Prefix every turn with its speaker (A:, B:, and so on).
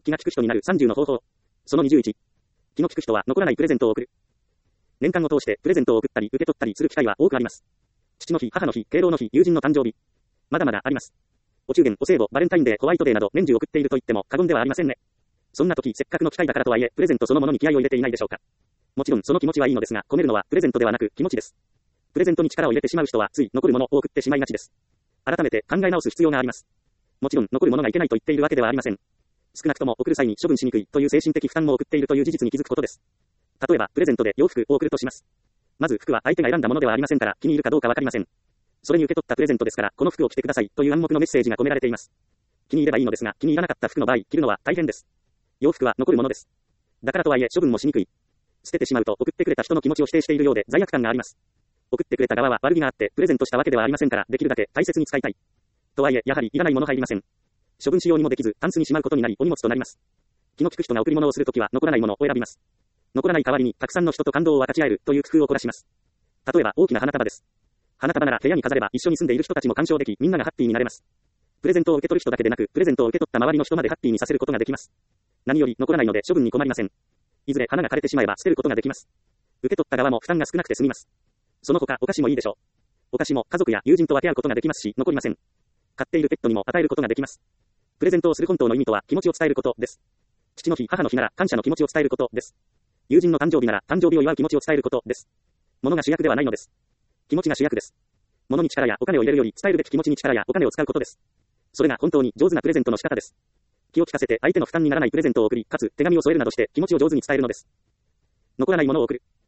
A: 気が利く人になる30の方法。その21。気の利く人は残らないプレゼントを贈る。年間を通してプレゼントを贈ったり受け取ったりする機会は多くあります。父の日、母の日、敬老の日、友人の誕生日。まだまだあります。お中元、お歳暮、バレンタインデー、ホワイトデーなど年中送っていると言っても過言ではありませんね。そんな時、せっかくの機会だからとはいえ、プレゼントそのものに気合を入れていないでしょうか。もちろんその気持ちはいいのですが、込めるのはプレゼントではなく気持ちです。プレゼントに力を入れてしまう人はつい残るものを送ってしまいがちです。改めて考え直す必要があります。もちろん残るものがいけないと言っているわけではありません。少なくとも送る際に処分しにくいという精神的負担も送っているという事実に気づくことです。例えば、プレゼントで洋服を送るとします。まず服は相手が選んだものではありませんから気に入るかどうかわかりません。それに受け取ったプレゼントですから、この服を着てくださいという暗黙のメッセージが込められています。気に入ればいいのですが、気に入らなかった服の場合、着るのは大変です。洋服は残るものです。だからとはいえ処分もしにくい。捨ててしまうと送ってくれた人の気持ちを否定しているようで罪悪感があります。送ってくれた側は悪気があってプレゼントしたわけではありませんから、できるだけ大切に使いたい。とはいえ、やはりいらないもの入りません。処分しようにもできず、タンスにしまうことになり、お荷物となります。気の利く人が贈り物をするときは残らないものを選びます。残らない代わりにたくさんの人と感動を分かち合えるという工夫を凝らします。例えば大きな花束です。花束なら部屋に飾れば一緒に住んでいる人たちも鑑賞でき、みんながハッピーになれます。プレゼントを受け取る人だけでなく、プレゼントを受け取った周りの人までハッピーにさせることができます。何より残らないので処分に困りません。いずれ花が枯れてしまえば捨てることができます。受け取った側も負担が少なくて済みます。その他お菓子もいいでしょう。お菓子も家族や友人と分け合うことができますし、残りません。飼っているペットにも与えることができます。プレゼントをする本当の意味とは気持ちを伝えることです。父の日、母の日なら感謝の気持ちを伝えることです。友人の誕生日なら誕生日を祝う気持ちを伝えることです。物が主役ではないのです。気持ちが主役です。物に力やお金を入れるより伝えるべき気持ちに力やお金を使うことです。それが本当に上手なプレゼントの仕方です。気を利かせて相手の負担にならないプレゼントを送り、かつ手紙を添えるなどして気持ちを上手に伝えるのです。残らないものを送る。